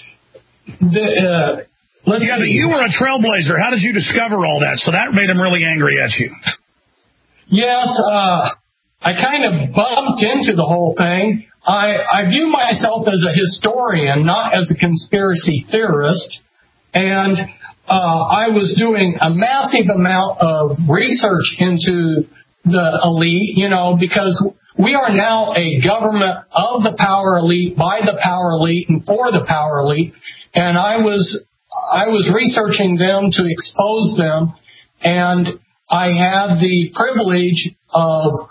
the, uh, Let's yeah, see. but you were a trailblazer. How did you discover all that? So that made him really angry at you. Yes, uh, I kind of bumped into the whole thing. I, I view myself as a historian, not as a conspiracy theorist. And uh, I was doing a massive amount of research into the elite, you know, because we are now a government of the power elite, by the power elite, and for the power elite. And I was... I was researching them to expose them, and I had the privilege of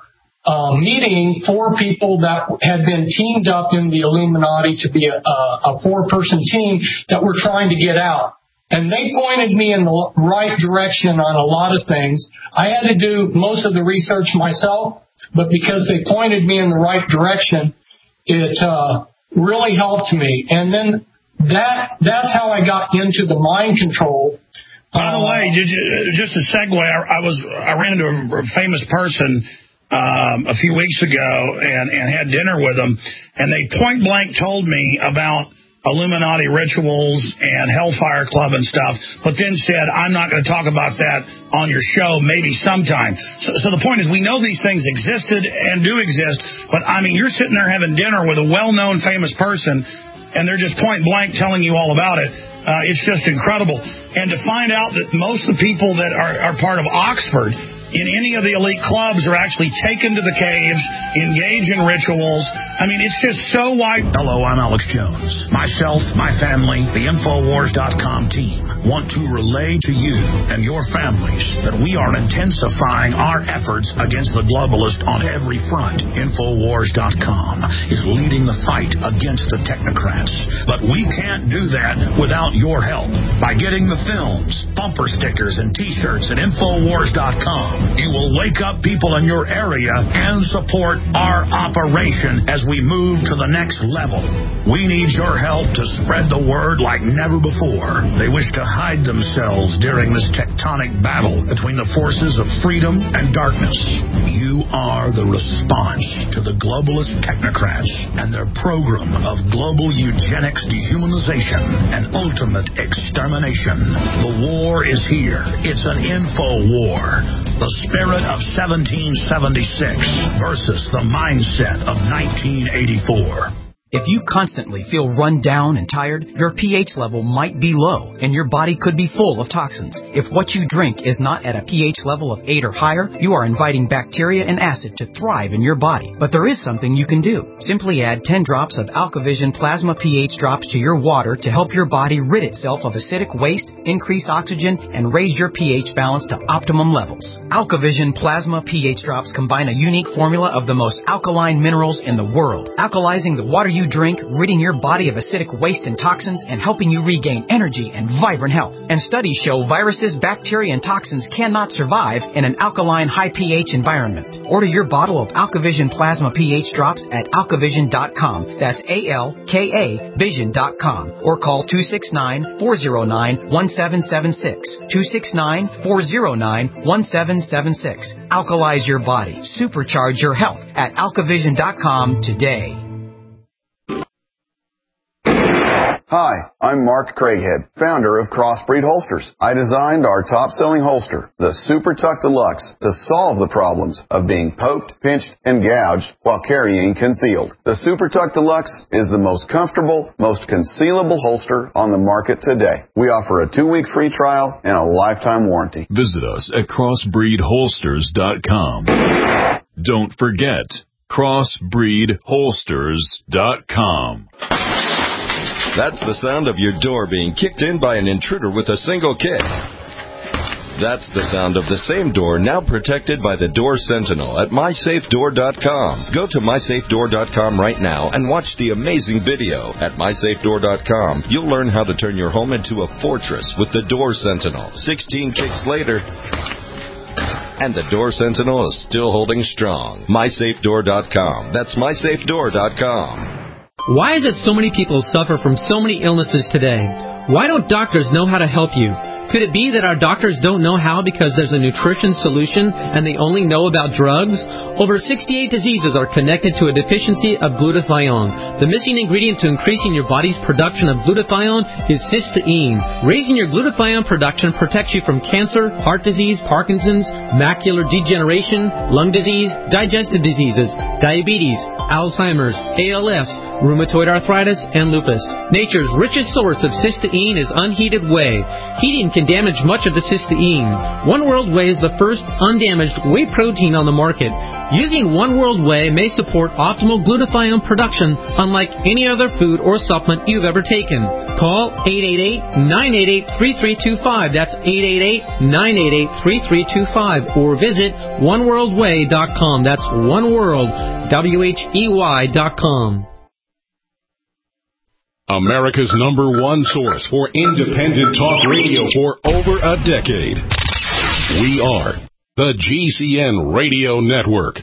uh, meeting four people that had been teamed up in the Illuminati to be a, a, a four-person team that were trying to get out. And they pointed me in the right direction on a lot of things. I had to do most of the research myself, but because they pointed me in the right direction, it uh, really helped me. And then that that's how I got into the mind control. By the way, did you, just a segue, I, I was I ran into a famous person um, a few weeks ago and, and had dinner with them, and they point blank told me about Illuminati rituals and Hellfire Club and stuff, but then said, I'm not going to talk about that on your show, maybe sometime. So, so the point is, we know these things existed and do exist, but, I mean, you're sitting there having dinner with a well-known famous person, and they're just point blank telling you all about it. Uh, it's just incredible. And to find out that most of the people that are, are part of Oxford in any of the elite clubs are actually taken to the caves, engage in rituals. I mean, it's just so wide. Hello, I'm Alex Jones. Myself, my family, the Infowars dot com team want to relay to you and your families that we are intensifying our efforts against the globalist on every front. Infowars dot com is leading the fight against the technocrats. But we can't do that without your help. By getting the films, bumper stickers, and T-shirts at Infowars dot com, you will wake up people in your area and support our operation as we move to the next level. We need your help to spread the word like never before. They wish to hide themselves during this tectonic battle between the forces of freedom and darkness. You are the response to the globalist technocrats and their program of global eugenics, dehumanization, and ultimate extermination. The war is here. It's an info war. The spirit of seventeen seventy-six versus the mindset of nineteen eighty-four. If you constantly feel run down and tired, your pH level might be low, and your body could be full of toxins. If what you drink is not at a pH level of eight or higher, you are inviting bacteria and acid to thrive in your body. But there is something you can do. Simply add ten drops of AlkaVision Plasma pH drops to your water to help your body rid itself of acidic waste, increase oxygen, and raise your pH balance to optimum levels. AlkaVision Plasma pH drops combine a unique formula of the most alkaline minerals in the world, alkalizing the water you drink, ridding your body of acidic waste and toxins, and helping you regain energy and vibrant health. And studies show viruses, bacteria, and toxins cannot survive in an alkaline, high pH environment. Order your bottle of AlkaVision Plasma pH drops at alkavision dot com. That's A L K A vision dot com. Or call two six nine, four zero nine, one seven seven six. two six nine, four zero nine, one seven seven six. Alkalize your body. Supercharge your health at alkavision dot com today. Hi, I'm Mark Craighead, founder of Crossbreed Holsters. I designed our top-selling holster, the Super Tuck Deluxe, to solve the problems of being poked, pinched, and gouged while carrying concealed. The Super Tuck Deluxe is the most comfortable, most concealable holster on the market today. We offer a two-week free trial and a lifetime warranty. Visit us at crossbreed holsters dot com. Don't forget, crossbreed holsters dot com. That's the sound of your door being kicked in by an intruder with a single kick. That's the sound of the same door now protected by the Door Sentinel at my safe door dot com. Go to my safe door dot com right now and watch the amazing video. At my safe door dot com, you'll learn how to turn your home into a fortress with the Door Sentinel. sixteen kicks later, and the Door Sentinel is still holding strong. my safe door dot com. That's my safe door dot com. Why is it so many people suffer from so many illnesses today? Why don't doctors know how to help you? Could it be that our doctors don't know how because there's a nutrition solution and they only know about drugs? Over sixty-eight diseases are connected to a deficiency of glutathione. The missing ingredient to increasing your body's production of glutathione is cysteine. Raising your glutathione production protects you from cancer, heart disease, Parkinson's, macular degeneration, lung disease, digestive diseases, diabetes, Alzheimer's, A L S, rheumatoid arthritis, and lupus. Nature's richest source of cysteine is unheated whey. Heating can damage much of the cysteine. One World Whey is the first undamaged whey protein on the market. Using One World Whey may support optimal glutathione production unlike any other food or supplement you've ever taken. Call eight eight eight, nine eight eight, three three two five. That's eight eight eight, nine eight eight, three three two five. Or visit one world way dot com. That's oneworld, W H E Y dot com. America's number one source for independent talk radio for over a decade. We are the G C N Radio Network.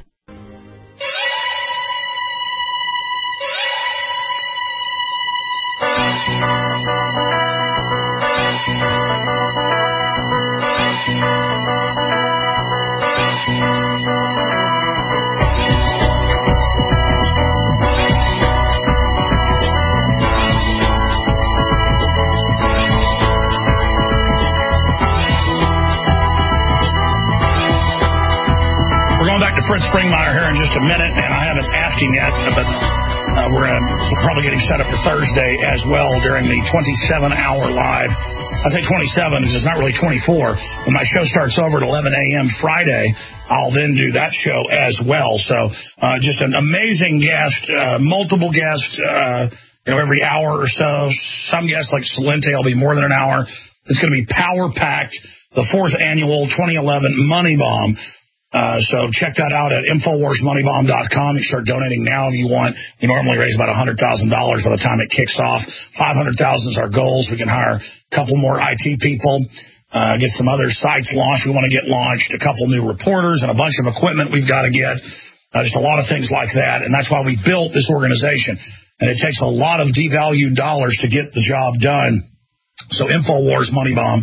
Fritz Springmeier here in just a minute, and I haven't asked him yet, but uh, we're uh, probably getting set up for Thursday as well during the twenty-seven hour live. I say twenty-seven because it's not really twenty-four. When my show starts over at eleven a.m. Friday, I'll then do that show as well. So uh, just an amazing guest, uh, multiple guests, uh, you know, every hour or so. Some guests like Salente will be more than an hour. It's going to be power-packed, the fourth annual twenty eleven Money Bomb. Uh, so check that out at infowars money bomb dot com. You start donating now if you want. We normally raise about one hundred thousand dollars by the time it kicks off. five hundred thousand dollars is our goals. We can hire a couple more I T people, uh, get some other sites launched. We want to get launched, a couple new reporters, and a bunch of equipment we've got to get. Uh, just a lot of things like that. And that's why we built this organization. And it takes a lot of devalued dollars to get the job done. So infowars money bomb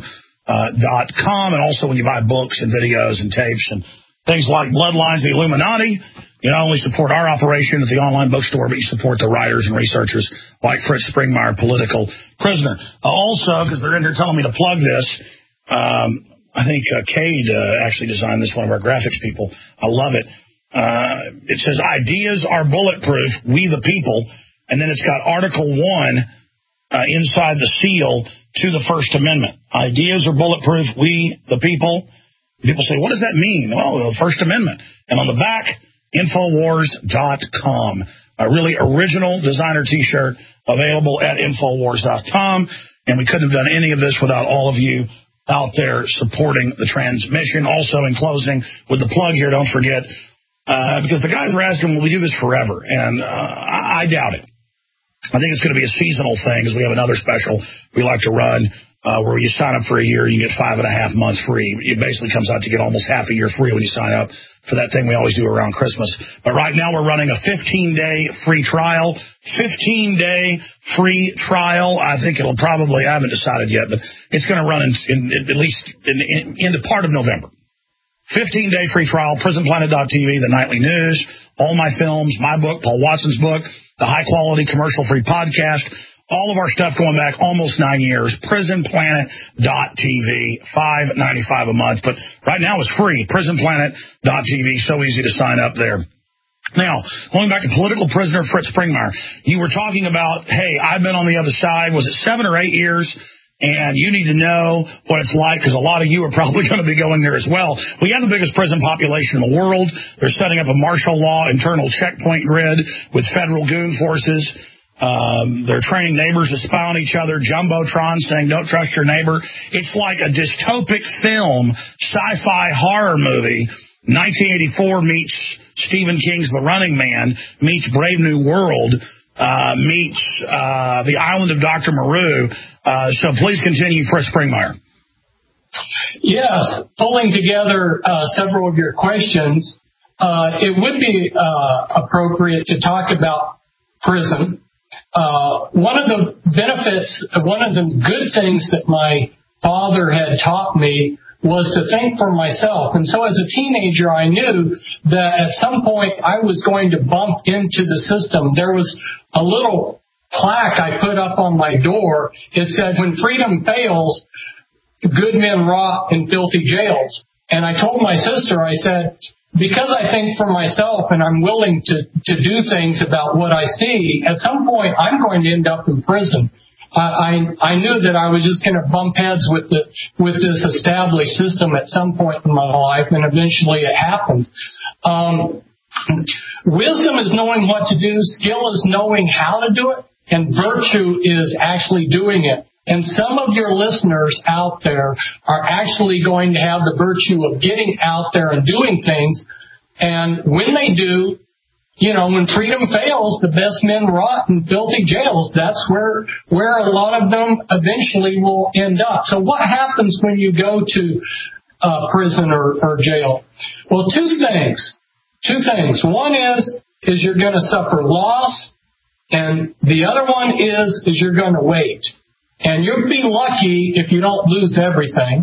dot com. And also when you buy books and videos and tapes and things like Bloodlines, the Illuminati, you not only support our operation at the online bookstore, but you support the writers and researchers like Fritz Springmeier, political prisoner. Uh, also, because they're in here telling me to plug this, um, I think uh, Cade uh, actually designed this, one of our graphics people. I love it. Uh, it says, ideas are bulletproof, we the people, and then it's got Article one uh, inside the seal to the First Amendment. Ideas are bulletproof, we the people. People say, what does that mean? Well, the First Amendment. And on the back, infowars dot com. A really original designer T-shirt available at infowars dot com. And we couldn't have done any of this without all of you out there supporting the transmission. Also, in closing, with the plug here, don't forget, uh, because the guys were asking, will we do this forever? And uh, I, I doubt it. I think it's going to be a seasonal thing, because we have another special we like to run. Uh, where you sign up for a year, you get five and a half months free. It basically comes out to get almost half a year free when you sign up for that thing we always do around Christmas. But right now we're running a fifteen day free trial. fifteen day free trial. I think it'll probably, I haven't decided yet, but it's going to run in, in, in at least in, in, into part of November. fifteen day free trial, prison planet dot t v, the nightly news, all my films, my book, Paul Watson's book, the high-quality commercial-free podcast, all of our stuff going back almost nine years, prison planet dot t v, five ninety-five a month. But right now it's free, prison planet dot t v, so easy to sign up there. Now, going back to political prisoner Fritz Springmeier, you were talking about, hey, I've been on the other side. Was it seven or eight years? And you need to know what it's like, because a lot of you are probably going to be going there as well. We have the biggest prison population in the world. They're setting up a martial law internal checkpoint grid with federal goon forces. Um, they're training neighbors to spy on each other, Jumbotron saying don't trust your neighbor. It's like a dystopic film, sci-fi horror movie. nineteen eighty-four meets Stephen King's The Running Man, meets Brave New World, uh, meets uh, The Island of Doctor Moreau. Uh, so please continue, Fritz Springmeier. Yes, pulling together uh, several of your questions, uh, it would be uh, appropriate to talk about prison. Uh, one of the benefits, one of the good things that my father had taught me was to think for myself. And so as a teenager, I knew that at some point I was going to bump into the system. There was a little plaque I put up on my door. It said, when freedom fails, good men rot in filthy jails. And I told my sister, I said, because I think for myself and I'm willing to, to do things about what I see, at some point I'm going to end up in prison. I, I, I knew that I was just going to bump heads with the, with this established system at some point in my life, and eventually it happened. Um, wisdom is knowing what to do, skill is knowing how to do it, and virtue is actually doing it. And some of your listeners out there are actually going to have the virtue of getting out there and doing things. And when they do, you know, when freedom fails, the best men rot in filthy jails. That's where where a lot of them eventually will end up. So what happens when you go to uh, prison or, or jail? Well, two things. Two things. One is is you're going to suffer loss, and the other one is is you're going to wait. And you'll be lucky if you don't lose everything.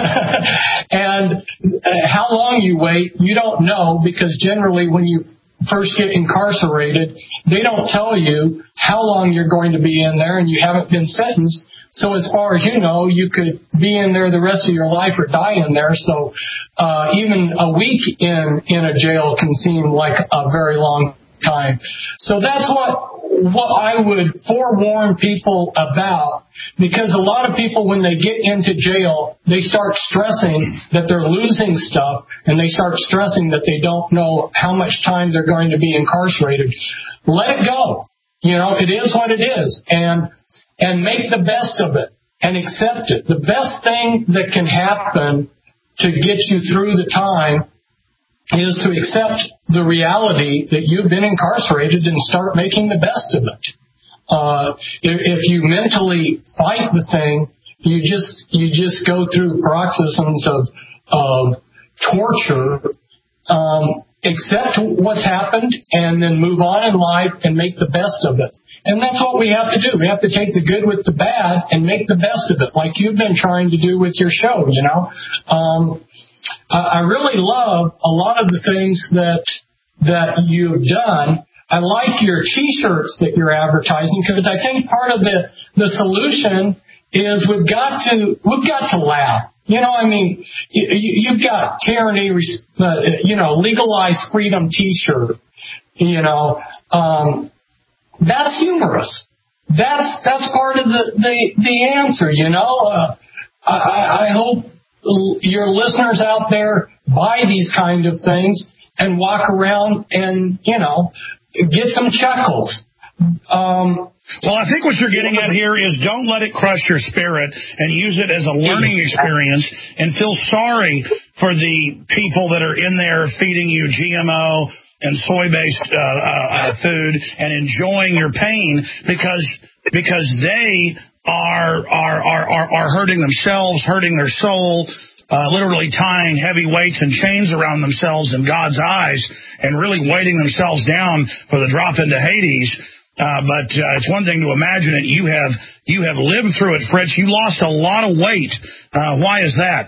And how long you wait, you don't know, because generally when you first get incarcerated, they don't tell you how long you're going to be in there, and you haven't been sentenced. So as far as you know, you could be in there the rest of your life or die in there. So uh, even a week in, in a jail can seem like a very long time. So that's what what I would forewarn people about, because a lot of people, when they get into jail, they start stressing that they're losing stuff, and they start stressing that they don't know how much time they're going to be incarcerated. Let it go. You know, it is what it is, and and make the best of it and accept it. The best thing that can happen to get you through the time is to accept the reality that you've been incarcerated and start making the best of it. Uh, if, if you mentally fight the thing, you just you just go through paroxysms of of torture. Um, accept what's happened and then move on in life and make the best of it. And that's what we have to do. We have to take the good with the bad and make the best of it, like you've been trying to do with your show, you know. Um, I really love a lot of the things that that you've done. I like your T-shirts that you're advertising, because I think part of the the solution is we've got to we've got to laugh. You know, I mean, you, you've got tyranny, uh, you know, legalize freedom T-shirt. You know, um, that's humorous. That's that's part of the the, the answer. You know, uh, I, I hope your listeners out there buy these kind of things and walk around and, you know, get some chuckles. Um, well, I think what you're getting at here is don't let it crush your spirit, and use it as a learning experience, and feel sorry for the people that are in there feeding you G M O and soy-based uh, uh, food and enjoying your pain, because because they are are are are, are hurting themselves, hurting their soul, uh, literally tying heavy weights and chains around themselves in God's eyes, and really weighting themselves down for the drop into Hades. Uh, but uh, it's one thing to imagine it. You have you have lived through it, Fritz. You lost a lot of weight. Uh, why is that?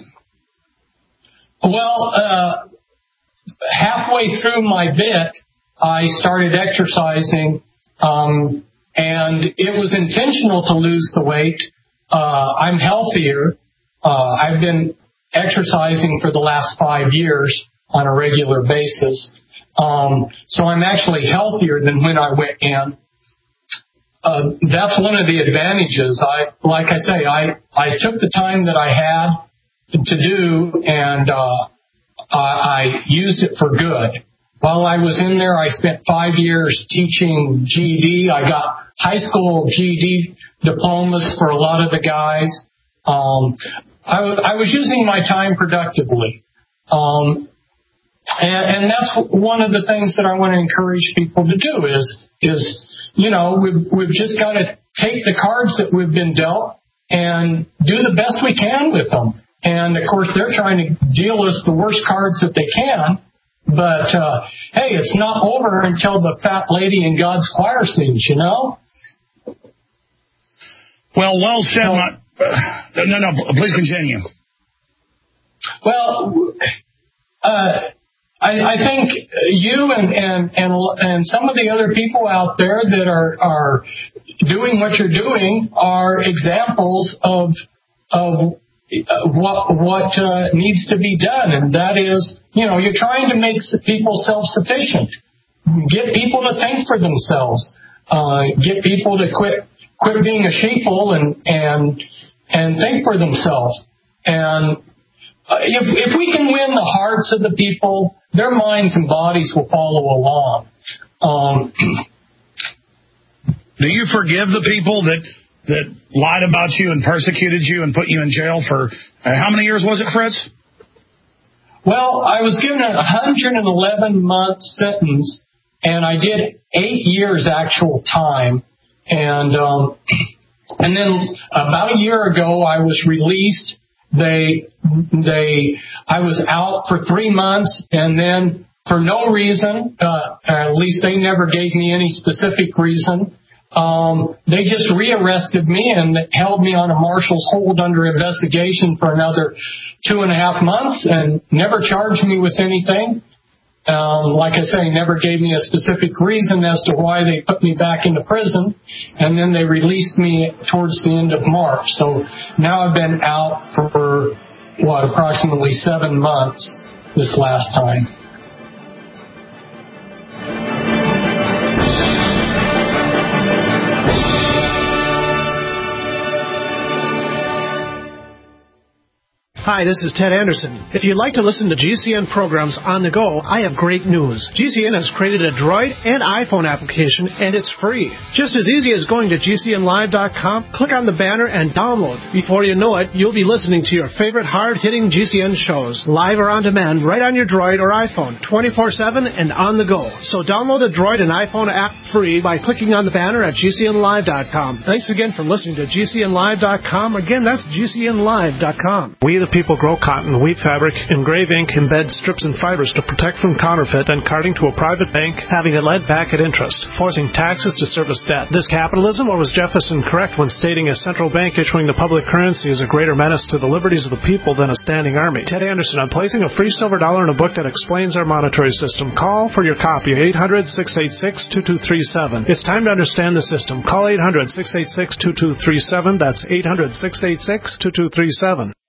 Well, uh, halfway through my bit, I started exercising, um, and it was intentional to lose the weight. Uh, I'm healthier. Uh, I've been exercising for the last five years on a regular basis. Um, so I'm actually healthier than when I went in. Uh, that's one of the advantages. I, like I say, I, I took the time that I had to do, and uh, I, I used it for good. While I was in there, I spent five years teaching G E D. I got high school G E D diplomas for a lot of the guys. Um, I, w- I was using my time productively. Um, and, and that's one of the things that I want to encourage people to do is, is, you know, we've, we've just got to take the cards that we've been dealt and do the best we can with them. And, of course, they're trying to deal us the worst cards that they can. But, uh, hey, it's not over until the fat lady in God's choir sings, you know? Well, well said. So, my, uh, no, no, please continue. Well, uh, I, I think you and, and, and, and some of the other people out there that are, are doing what you're doing are examples of, of what, what uh, needs to be done. And that is, you know, you're trying to make people self-sufficient. Get people to think for themselves. Uh, get people to quit, quit being a sheeple and, and, and think for themselves. And, uh, if if we can win the hearts of the people, their minds and bodies will follow along. Um, Do you forgive the people that that lied about you and persecuted you and put you in jail for uh, how many years was it, Fritz? Well, I was given a one hundred eleven month sentence, and I did eight years actual time. And um, and then about a year ago, I was released. They they I was out for three months, and then for no reason, uh, at least they never gave me any specific reason. Um, they just rearrested me and held me on a marshal's hold under investigation for another two and a half months and never charged me with anything. Um, like I say, never gave me a specific reason as to why they put me back into prison. And then they released me towards the end of March. So now I've been out for, what, approximately seven months this last time. Hi, this is Ted Anderson. If you'd like to listen to G C N programs on the go, I have great news. G C N has created a Droid and iPhone application, and it's free. Just as easy as going to G C N live dot com, click on the banner, and download. Before you know it, you'll be listening to your favorite hard-hitting G C N shows, live or on demand, right on your Droid or iPhone, twenty-four seven and on the go. So download the Droid and iPhone app free by clicking on the banner at G C N live dot com. Thanks again for listening to G C N live dot com. Again, that's G C N live dot com. We the people grow cotton, weave fabric, engrave ink, embed strips and fibers to protect from counterfeit and carting to a private bank, having it led back at interest, forcing taxes to service debt. This capitalism, or was Jefferson correct when stating a central bank issuing the public currency is a greater menace to the liberties of the people than a standing army? Ted Anderson, I'm placing a free silver dollar in a book that explains our monetary system. Call for your copy, eight hundred, six eight six, two two three seven. It's time to understand the system. Call eight hundred, six eight six, two two three seven. That's eight hundred, six eight six, two two three seven.